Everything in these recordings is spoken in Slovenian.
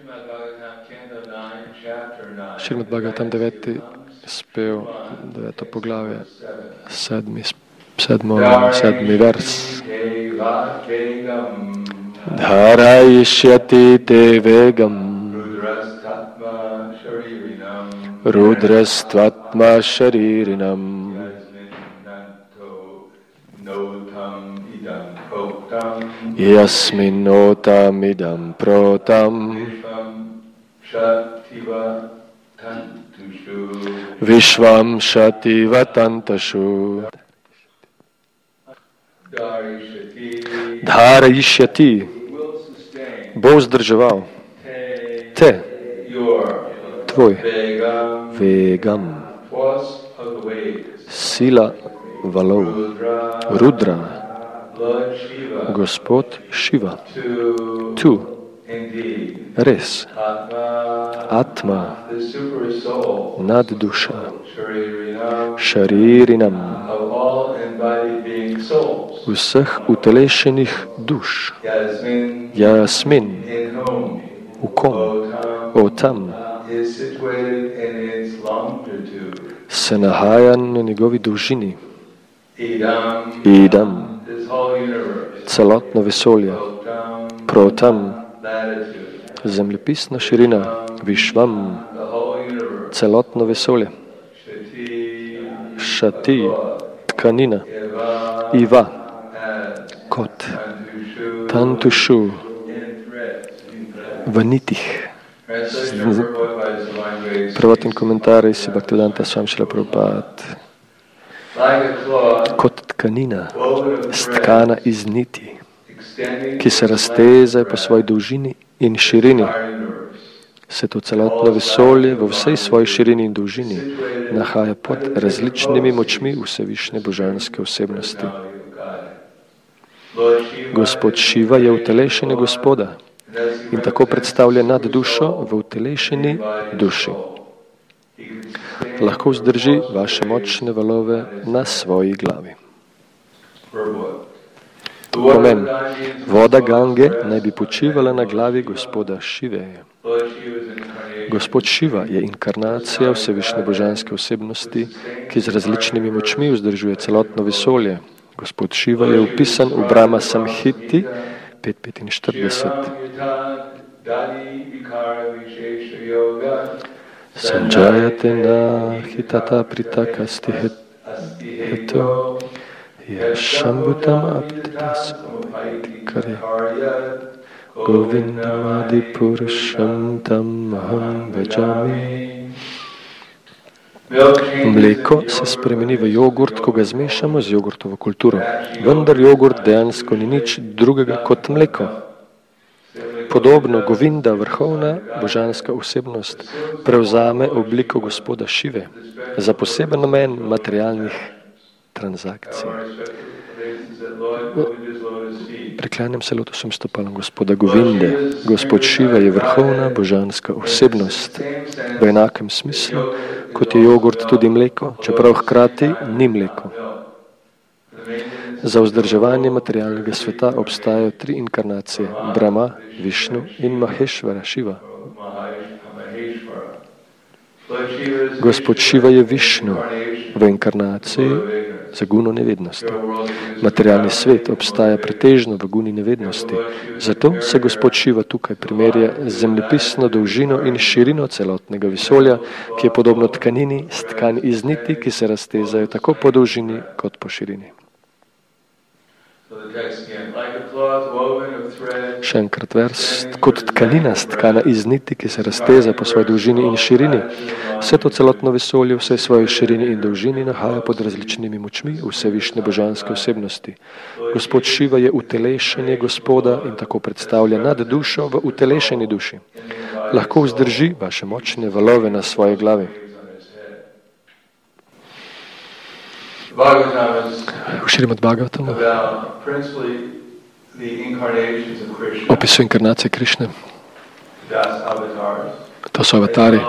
Šrimad Bhagavatam 9. spev, 9. poglavje, 7. vers. Dharayishyati te vegam rudrastvatma sharirinam yasminotam idam protam Vishvam Shativa Tantashu Dharayishyati bo vzdrževal te, tvoj vegam, sila valov, Rudra, Gospod Šiva, tu, res, Atma, nadduša, Šaririnam, vseh utelešenih duš, Jasmin, v kom, o tam, se nahaja na njegovi dolžini, idam, celotno vesolje, protam, zemljepisna širina, Višvam, celotno vesolje, Šati, tkanina, Iva, kot, Tantušu, v nitih. Prvotni komentarij si Bhaktivedanta Swami Srila Prabhupada. Kot tkanina, stkana iz niti, ki se razteze po svoji dolžini in širini, se to celotno vesolje v vsej svoji širini in dolžini nahaja pod različnimi močmi vsevišnje božanske osebnosti. Gospod Šiva je utelešenje Gospoda in tako predstavlja nad dušo v utelešeni duši. Lahko vzdrži vaše močne valove na svoji glavi. Pomen. Voda Gange naj bi počivala na glavi Gospoda Šive. Gospod Šiva je inkarnacija vsevišnje božanske osebnosti, ki z različnimi močmi vzdržuje celotno vesolje. Gospod Šiva je upisan v Brahma Samhiti 5.45. Sanjayate na hitata pritakasti heto yashambhutam aptitasmaitikare govindamadi purusham tam aham bhajami. Mleko se spremeni v jogurt, ko ga zmešamo z jogurtovo kulturo. Vendar jogurt dejansko ni nič drugega kot mleko. Podobno Govinda, vrhovna božanska osebnost, prevzame obliko Gospoda Šive za poseben namen materialnih transakcij. Preklanjam se lotosom stopalom Gospoda Govinde. Gospod Šiva je vrhovna božanska osebnost v enakem smislu, kot je jogurt tudi mleko, čeprav hkrati ni mleko. Za vzdrževanje materialnega sveta obstajajo 3 inkarnacije, Brahma, Višnu in Maheshvara, Šiva. Gospod Šiva je Višnu v inkarnaciji za guno nevednosti. Materialni svet obstaja pretežno v guni nevednosti, zato se Gospod Šiva tukaj primerja z zemljepisno dolžino in širino celotnega vesolja, ki je podobno tkanini, stkan iz niti, ki se raztezajo tako po dolžini kot po širini. Še enkrat vers, kot tkanina stkana iz niti, ki se razteza po svoji dolžini in širini, vse to celotno vesolje vse svoje širini in dolžini nahaja pod različnimi močmi vsevišnje božanske osebnosti. Gospod Šiva je utelešenje Gospoda in tako predstavlja nad dušo v utelešeni duši. Lahko vzdrži vaše močne valove na svoje glavi. V Šrimad Bhagavatamu opisuje inkarnacije Krišne. To so avatari,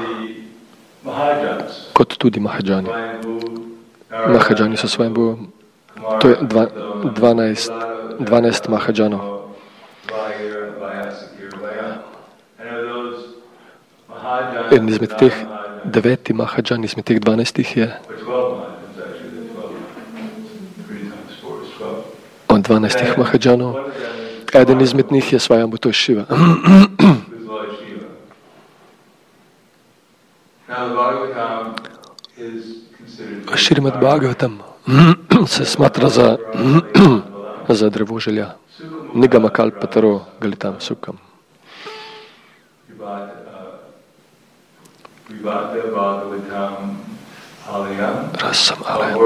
kot tudi Mahadžani. Mahadžani so svojim Bogom. To je 12 Mahadžanov. En izmed teh 9 Mahadžan, izmed teh 12 je od 12 Mahadžanov. Eden izmed njih je Svayambhu, to je Šiva. Šrimad Bhagavatam se smatra za drevo želja. Nigama kalpataro galitam sukam. Rasam alayam.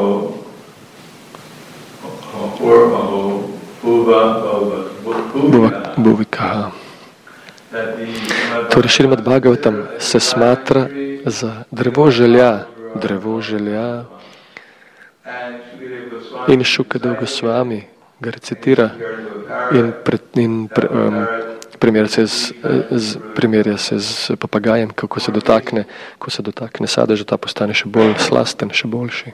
Bhuvikaha. Torej Šrimad Bhagavatam se smatra za drevo želja. In Šukadev Gosvami ga recitira in primerja se z papagajem, kako se dotakne, ko se dotakne sadeža, ta postane še bolj slasten, še boljši.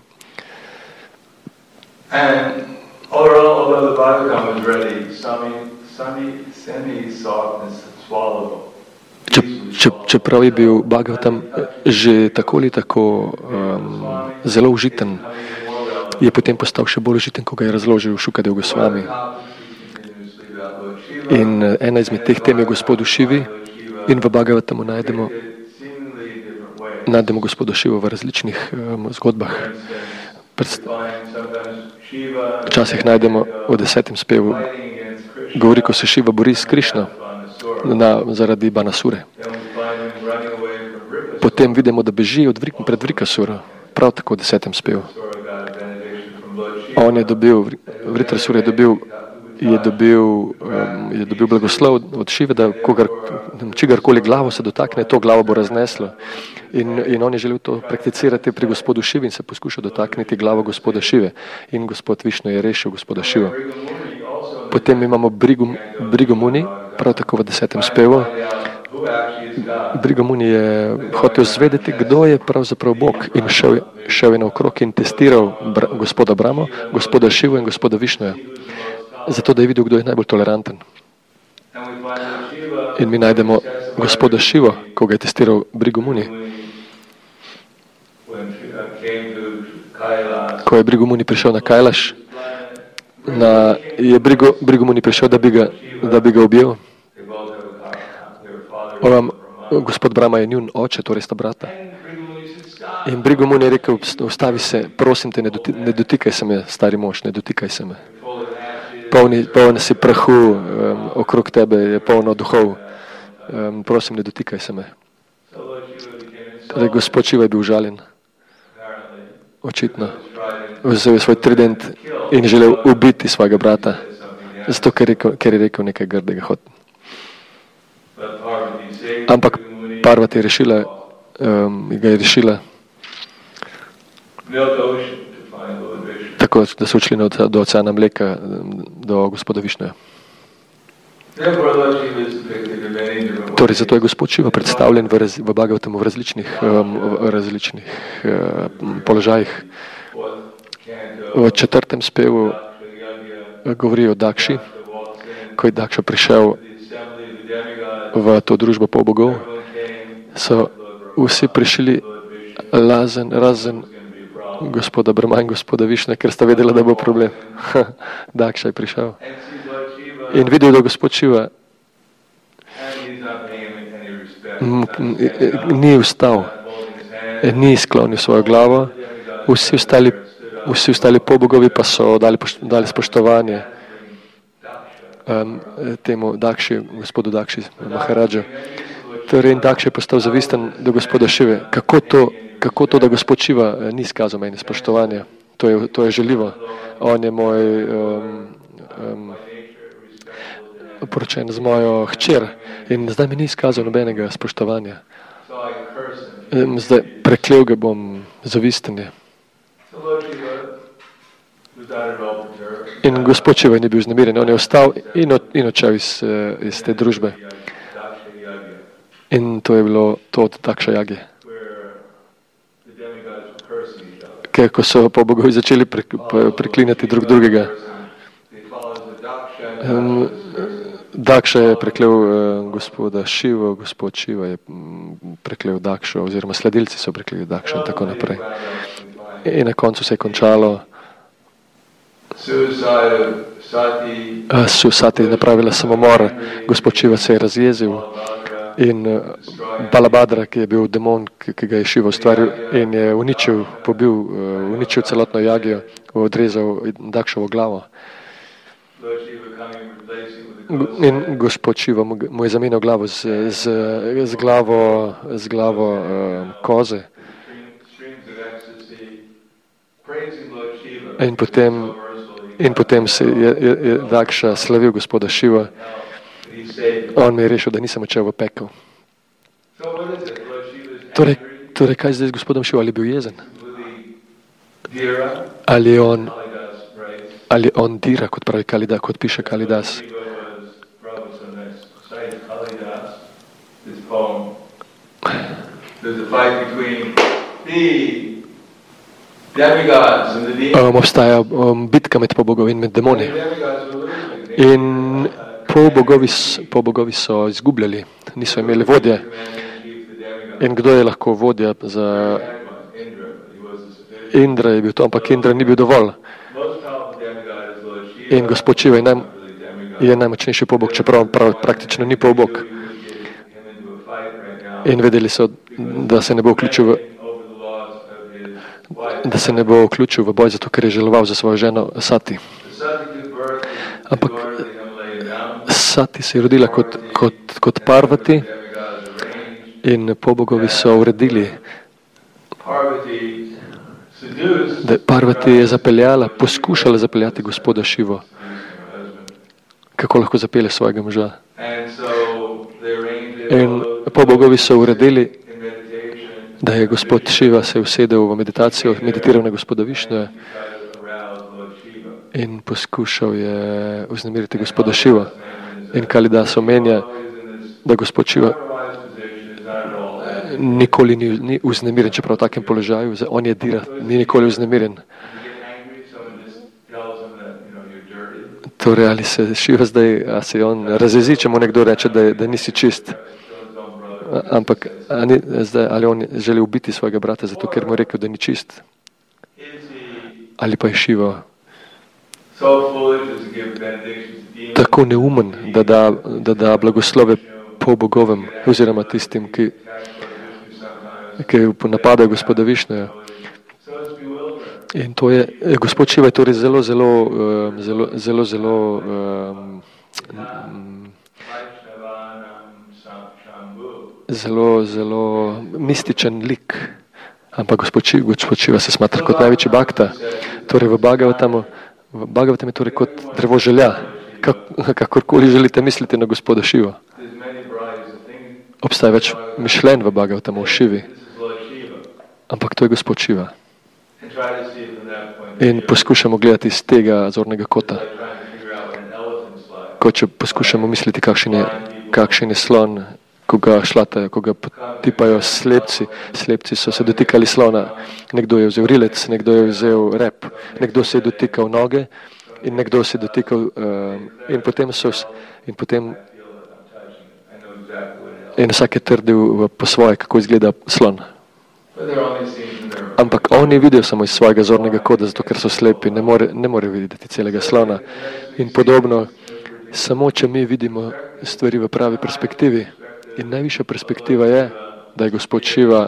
Čeprav je bil Bhagavatam že tako ali tako zelo užiten, je potem postal še bolj užiten, ko ga je razložil Šukadev Gosvami. In ena izmed teh tem je gospodu Šivi in v Bhagavatamu najdemo gospoda Šivo v različnih zgodbah. Včasih najdemo v 10. spevu, govori, ko se Šiva bori s Krišno zaradi Banasure. Potem vidimo, da beži pred Vrikasuro, prav tako v 10. spevu. On je dobil, Vritrasur je dobil blagoslov od Šive, da čigarkoli glavo se dotakne, to glavo bo razneslo. In on je želel to prakticirati pri gospodu Šivi in se poskušal dotakniti glavo gospoda Šive. In gospod Višnu je rešil gospoda Šivo. Potem imamo Brigomuni, prav tako v 10. spevu. Brigomuni je hotel zvedeti, kdo je pravzaprav Bog, in šel je naokrog in testiral gospoda Brahmo, gospoda Šivo in gospoda Višnuja, zato da je videl, kdo je najbolj toleranten. In mi najdemo gospoda Šivo, ko ga je testiral Brigomuni. Ko je Brigomuni prišel na Kailaš, je Brigomuni prišel, da bi ga ubil. Gospod Brahma je njun oče, torej sta brata. In Brigomuni je rekel, ustavi se, prosim te, ne dotikaj se me, stari mož, ne dotikaj se me. Poln si prahu, okrog tebe je polno duhov, prosim, ne dotikaj se me. Torej, gospod Šiva je bil žaljen, očitno. Vzel je svoj trident in želel ubiti svojega brata, zato ker je rekel nekaj grdega. Ampak Parvati je ga je rešila tako, da so odšli do oceana mleka, do gospoda Višnuja. Torej, zato je gospod Šiva predstavljen v Bhagavatamu v različnih položajih. V 4. spevu govori o Dakši, ko je Dakša prišel v to družbo polbogov, so vsi prišli razen gospoda Brahma in gospoda Višne, ker sta vedela, da bo problem. Dakša je prišel in videl, da gospod Šiva ni vstal, ni sklonil svojo glavo, vsi ostali polbogovi pa so dali spoštovanje temu Dakši, gospodu Dakši, Maharadžu. Torej, Dakša je postal zavisten do gospoda Šive. Kako to, da gospod Šiva ni izkazal meni spoštovanja? To je žaljivo. On je moj poročen z mojo hčer in zdaj mi ni izkazal nobenega spoštovanja. Zdaj preklel ga bom, zavisten je. In gospod Šiva ni bil znemiren, on je ostal in odšel iz te družbe. In to je bilo to od Dakša jage. Ker ko so polbogovi začeli preklinjati drug drugega, Dakša je preklel gospoda Šivo, gospod Šiva je preklel Dakšo, oziroma sledilci so prekleli Dakšo in tako naprej. In na koncu se je končalo. Susati je napravila samomor, gospod Šiva se je razjezil in Balabhadra, ki je bil demon, ki ga je Šiva ustvaril in je uničil celotno jagijo, odrezal Dakšovo glavo. In gospod Šiva mu je zamenjal glavo z glavo koze. In potem se je Dakša slavil gospoda Šiva. On mi je rešil, da nisem odšel v pekel. Torej, kaj zdaj z gospodom Šiva? Ali je bil jezen? Ali on dira, kot pravi Kalidas, kot piše Kalidas? Obstaja bitka med polbogovi in med demoni. In polbogovi so izgubljali, niso imeli vodje. In kdo je lahko vodja za Indra? Je bil to, ampak Indra ni bil dovolj. In gospod Šiva je najmočnejši polbog, čeprav praktično ni polbog. In vedeli so, da se ne bo vključil v boj, zato ker je želoval za svojo ženo Sati. Ampak Sati se je rodila kot Parvati in polbogovi so uredili, da Parvati je poskušala zapeljati gospoda Šivo. Kako lahko zapelje svojega moža? In polbogovi so uredili, da je gospod Šiva se usedel v meditacijo, meditiral na gospoda Višnuja in poskušal je vznemiriti gospoda Šiva. In Kalidas omenja, da gospod Šiva nikoli ni vznemiren, čeprav v takem položaju, on je dira, ni nikoli vznemiren. Torej, ali se Šiva zdaj, se on razjezi, če mu nekdo reče, da nisi čist. Ampak ali on želi ubiti svojega brata, zato ker mu je rekel, da ni čist? Ali pa je Šiva tako neumen, da da blagoslove polbogovem, oziroma tistim, ki napadajo gospoda Višnuja. In to je, gospod Šiva je torej zelo mističen lik. Ampak gospod Šiva se smatra kot največji bhakta. Torej v Bhagavatamu je torej kot drevo želja. Kakorkoli želite misliti na gospoda Šiva. Obstaja več mišljenj v Bhagavatamu o Šivi. Ampak to je gospod Šiva. In poskušamo gledati iz tega zornega kota. Kot če poskušamo misliti, kakšen je slon, ko ga šlatajo, ko ga potipajo slepci. Slepci so se dotikali slona. Nekdo je vzel rilec, nekdo je vzel rep, nekdo se je dotikal noge in nekdo se je dotikal in vsak je trdil po svoje, kako izgleda slon. Ampak oni vidijo samo iz svojega zornega kota, zato ker so slepi, ne more videti celega slona. In podobno, samo če mi vidimo stvari v pravi perspektivi. In najvišja perspektiva je, da je gospod Šiva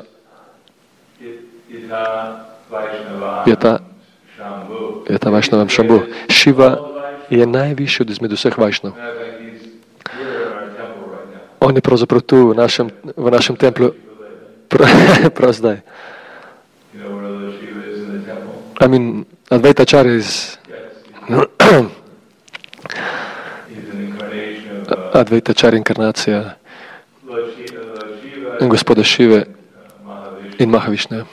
je ta Vajšnavam Šambu. Šiva je najvišji izmed vseh Vajšnav. On je pravzaprav tu v našem templju prav zdaj. Advaitacharya Advaitacharya inkarnacija gospoda Šive in Mahavišneja.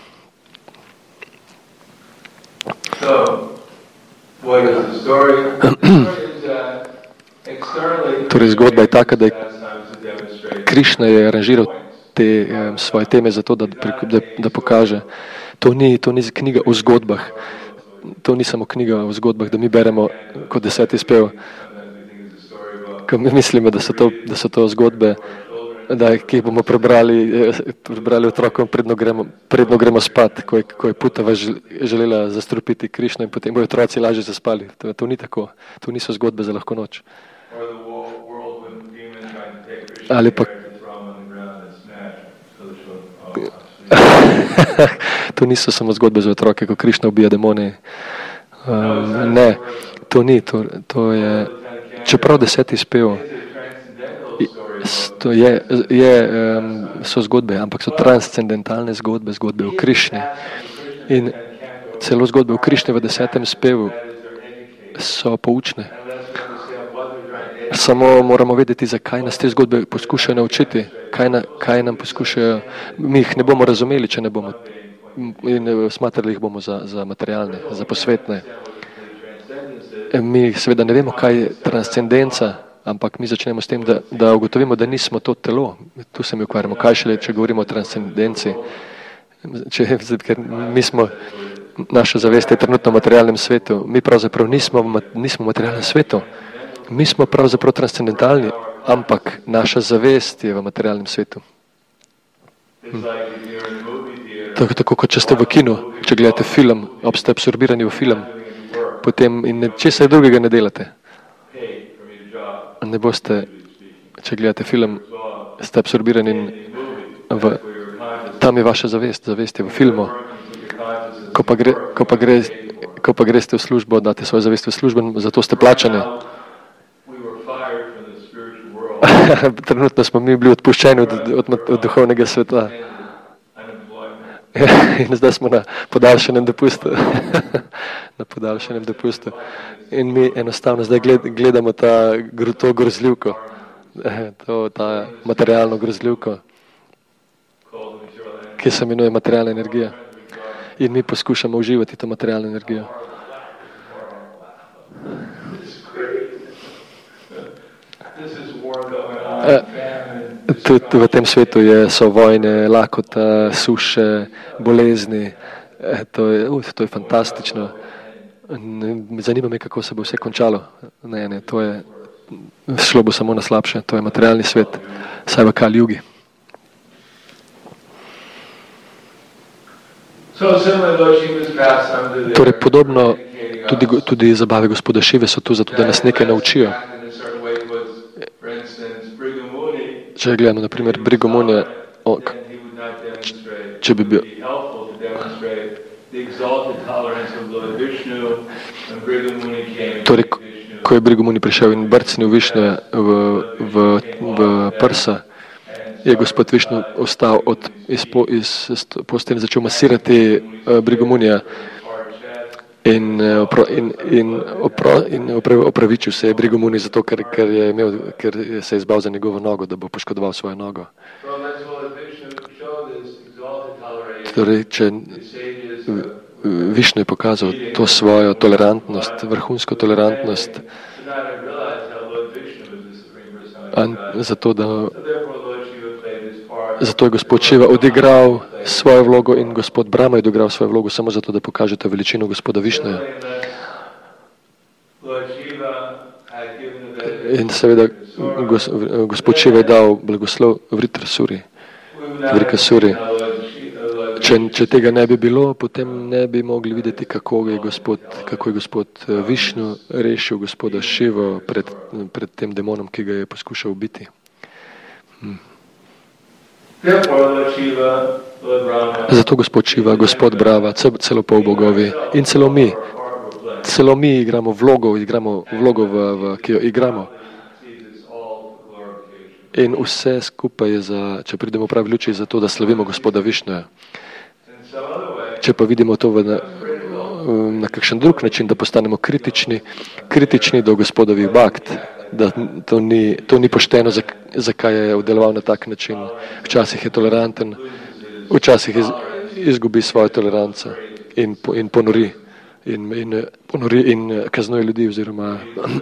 Torej, zgodba je taka, da je Krišna je aranžiral te svoje teme zato, da pokaže. To ni knjiga o zgodbah. To ni samo knjiga o zgodbah, da mi beremo kot 10. spev. Ko mi mislimo, da so to zgodbe, ki jih bomo prebrali otrokom, predno gremo spat, ko je Putava želela zastrupiti Krišno in potem bojo otroci lažje zaspali. To ni tako. To niso zgodbe za lahko noč. Ali pa to niso samo zgodbe za otroke, ko Krišna ubija demone. Ne, to ni. To je, čeprav 10. spev so zgodbe, ampak so transcendentalne zgodbe, zgodbe o Krišni. In celo zgodbe o Krišni v 10. spevu so poučne. Samo moramo vedeti, zakaj nas te zgodbe poskušajo naučiti, kaj nam poskušajo. Mi jih ne bomo razumeli, če ne bomo. In smatrali jih bomo za materialne, za posvetne. Mi seveda ne vemo, kaj je transcendenca, ampak mi začnemo s tem, da ugotovimo, da nismo to telo. Tu se mi ukvarjamo. Kaj šele, če govorimo o transcendenci? Ker naša zavest je trenutno v materialnem svetu. Mi pravzaprav nismo v materialnem svetu. Mi smo pravzaprav transcendentalni, ampak naša zavest je v materialnem svetu. Tako kot če ste v kinu, če gledate film, ste absorbirani v film, potem in česa drugega ne delate. Ne boste, če gledate film, ste absorbirani in tam je vaša zavest je v filmu. Ko pa greste v službo, date svojo zavest v službo, zato ste plačani. Trenutno smo mi bili odpuščeni od duhovnega sveta. In zdaj smo na podaljšanem dopustu. Na podaljšanem dopustu. In mi enostavno zdaj gledamo to grozljivko. Ta materialno grozljivko, ki se imenuje materialna energija. In mi poskušamo uživati to materialno energijo. Tudi v tem svetu so vojne, lakota, suše, bolezni. To je fantastično. Zanima me, kako se bo vse končalo. Ne, šlo bo samo na slabše. To je materialni svet, saj v Kali Jugi. Torej, podobno tudi zabave gospoda Šive so tu zato, da nas nekaj naučijo. Če gledamo, na primer, Brigham Munija, če bi bil... Torej, ko je Brigham Munij prišel in brcnil Višnu v prsa, je gospod Višnu ostal iz postelje in začel masirati Brigham Munija in opravičil se je Brigham Munij zato, ker se je izbal za njegovo nogo, da bo poškodoval svojo nogo. Torej, če Višnu je pokazal to svojo tolerantnost, vrhunsko tolerantnost, zato je gospod Šiva odigral svojo vlogo in gospod Brahma je odigral svojo vlogo samo zato, da pokažete veličino gospoda Višnuja. In seveda gospod Šiva je dal blagoslov Vritrasuri. Če tega ne bi bilo, potem ne bi mogli videti, kako je gospod Višnu rešil gospoda Šivo pred tem demonom, ki ga je poskušal ubiti. Zato gospod Šiva, gospod Brahma, celo polbogovi in celo mi igramo vlogo, ki jo igramo. In vse skupaj je če pridemo v pravi luči, za to, da slavimo gospoda Višnuja. Če pa vidimo to na kakšen drug način, da postanemo kritični do gospodovih bakt, da to ni pošteno, zakaj je deloval na tak način. Včasih je toleranten, včasih izgubi svojo toleranco in ponori in kaznuje ljudi oziroma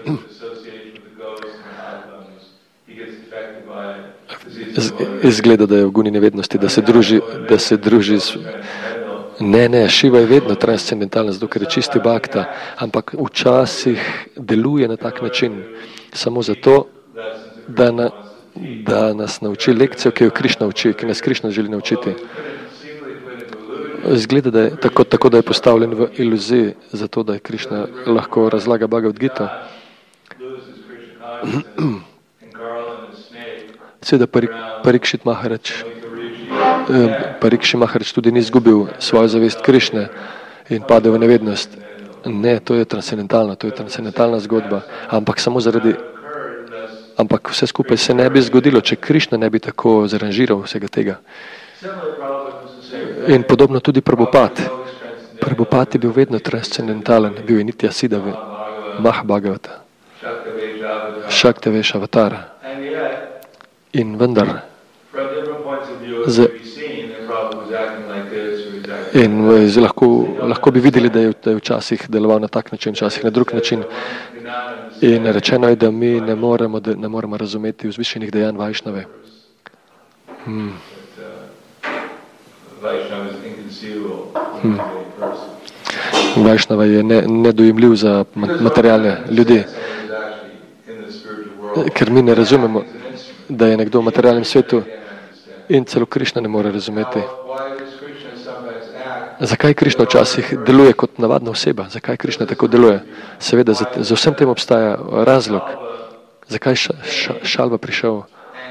izgleda, da je v guni nevednosti, da se druži z... Ne, Šiva je vedno transcendentalna, zato ker je čisti bhakta, ampak včasih deluje na tak način, samo zato, da nas nauči lekcijo, ki jo Krišna uči, ki nas Krišna želi naučiti. Zgleda, da je tako, da je postavljen v iluziji, zato da je Krišna lahko razlaga Bhagavad Gita. Seveda Parikšit Maharač tudi ni izgubil svojo zavest Krišne in pade v nevednost. Ne, to je transcendentalna zgodba, ampak vse skupaj se ne bi zgodilo, če Krišna ne bi tako zaranžiral vsega tega. In podobno tudi Prabhupada. Prabhupada je bil vedno transcendentalen, bil je Nitya Siddha Mahabhagavata, Shaktavesh Avatara. In vendar, lahko bi videli, da je včasih deloval na tak način, včasih na drug način. In rečeno je, da mi ne moremo razumeti vzvišenih dejanj Vajšnave. Vajšnava je nedojemljiv za materialne ljudi, ker mi ne razumemo, da je nekdo v materialnem svetu in celo Krišna ne more razumeti. Zakaj Krišna včasih deluje kot navadna oseba? Zakaj Krišna tako deluje? Seveda, za vsem tem obstaja razlog. Zakaj Šalva prišel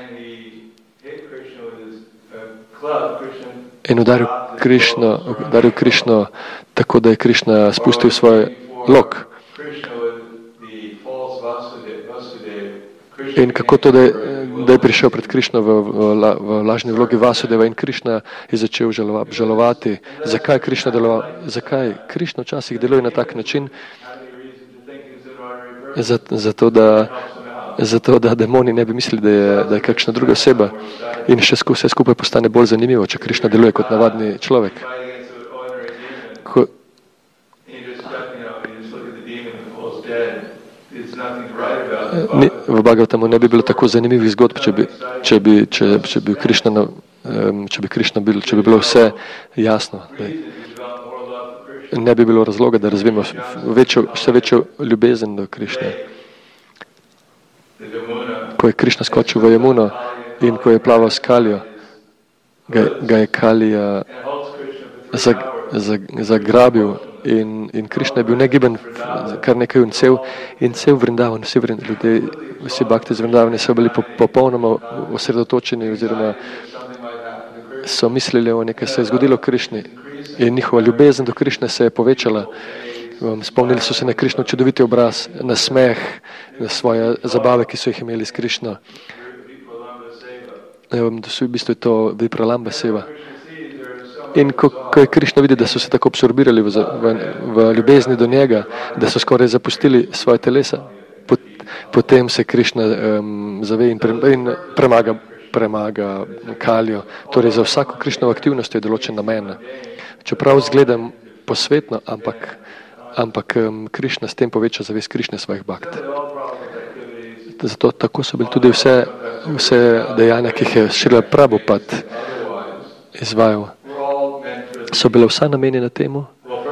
in udaril Krišno tako, da je Krišna spustil svoj lok. In kako to, da je prišel pred Krišno v lažni vlogi Vasudeva in Krišna je začel žalovati. Zakaj Krišna deloval? Zakaj Krišna včasih deluje na tak način? Zato, da demoni ne bi mislili, da je kakšna druga oseba. In še vse skupaj postane bolj zanimivo, če Krišna deluje kot navadni človek. V Bhagavatamu ne bi bilo tako zanimivih zgodb, če bi bilo vse jasno. Ne bi bilo razloga, da razvijemo vse večjo ljubezen do Krišne. Ko je Krišna skočil v Jamuno in ko je plaval s Kalijo, ga je Kalija zagrabil in Krišna je bil negiben kar nekaj in cel Vrindavan, vsi bhakti z Vrindavana so bili popolnoma osredotočeni oziroma so mislili o nekaj se je zgodilo Krišni in njihova ljubezen do Krišne se je povečala. Spomnili so se na Krišnov čudoviti obraz, na smeh, na svoje zabave, ki so jih imeli s Krišno. V bistvu je to Vipralamba seva. In ko je Krišna videl, da so se tako absorbirali v ljubezni do njega, da so skoraj zapustili svoje telesa, potem se Krišna zave in premaga Kalijo. Torej za vsako Krišnovo aktivnost je določen namen. Čeprav zgledam posvetno, ampak Krišna s tem poveča zavest Krišne svojih bhakt. Zato tako so bili tudi vse dejanja, ki jih je Šrila Prabhupada izvajal. So bile vsa namenjena temu,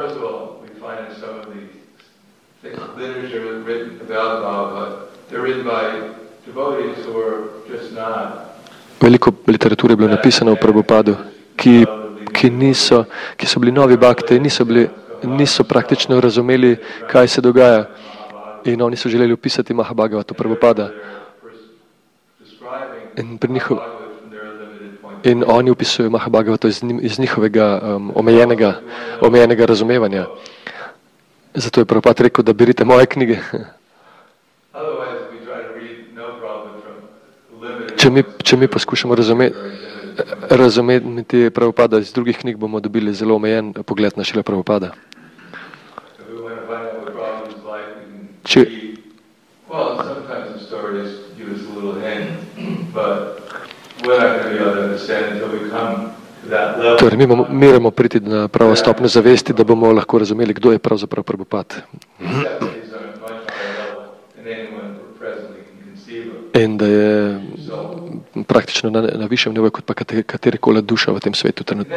veliko literature je bilo napisano v Prabhupadu, ki so bili novi bhakti, niso praktično razumeli, kaj se dogaja. In oni so želeli opisati Mahabhagavata Prabhupada. In oni opisujejo Mahabhagavata iz njihovega omejenega razumevanja. Zato je Prabhupada rekel, da berite moje knjige. Če mi poskušamo razumeti Prabhupada iz drugih knjig, bomo dobili zelo omejen pogled na Šrila Prabhupada. Torej, mi moramo priti na pravo stopnjo zavesti, da bomo lahko razumeli, kdo je pravzaprav Prabhupada. In da je praktično na višjem nivoju, kot pa katerikoli duša v tem svetu trenutno.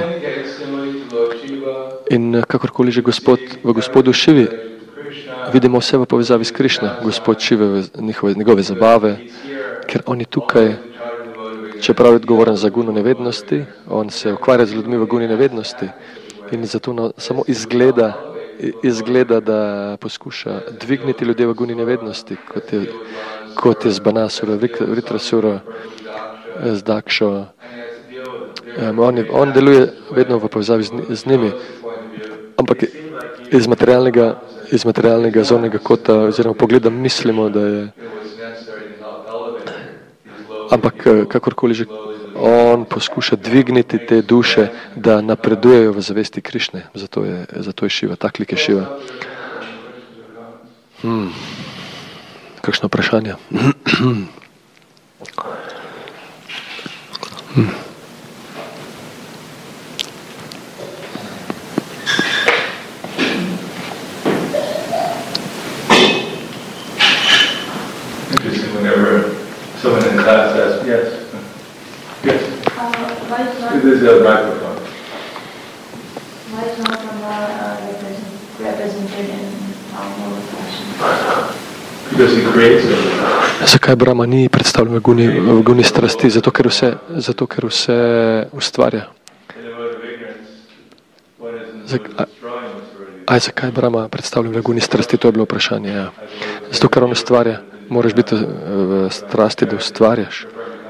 In kakorkoli že v gospodu Šivi vidimo vse v povezavi s Krišno. Gospod Šive, njegove zabave, ker on je tukaj, čeprav je odgovoren za gunu nevednosti, on se ukvarja z ljudmi v guni nevednosti in zato samo izgleda, da poskuša dvigniti ljudi v guni nevednosti, kot je z Banasuro, Vritrasuro, z Dakšo. On deluje vedno v povezavi z njimi, ampak iz materialnega zornega kota oziroma pogleda mislimo, da je, ampak kakorkoli že, on poskuša dvigniti te duše, da napredujejo v zavesti Krišne. Zato je Šiva, tak lik je Šiva. Kakšno vprašanje? Whenever someone in class asks, yes. This is a microphone. Why is not represented in normal fashion? Because he creates it. Zakaj Brahma ni predstavljen v guni strasti? Zato, ker vse ustvarja. Zakaj Brahma predstavljen v guni strasti? To je bilo vprašanje. Ja. Zato, ker on ustvarja. Moraš biti v strasti, da ustvarjaš.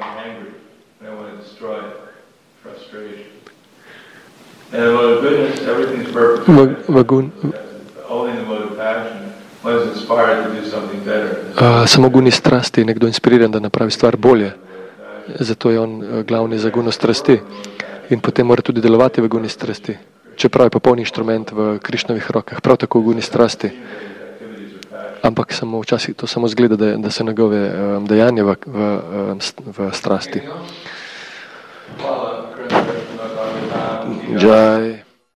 Samo guni strasti je nekdo inspiriran, da napravi stvar bolje. Zato je on glavni za guno strasti. In potem mora tudi delovati v guni strasti. Čeprav je popolni inštrument v Krišnovih rokah. Prav tako v guni strasti. Ampak včasih to samo zgleda, da se njegove dejanja v strasti. Jai.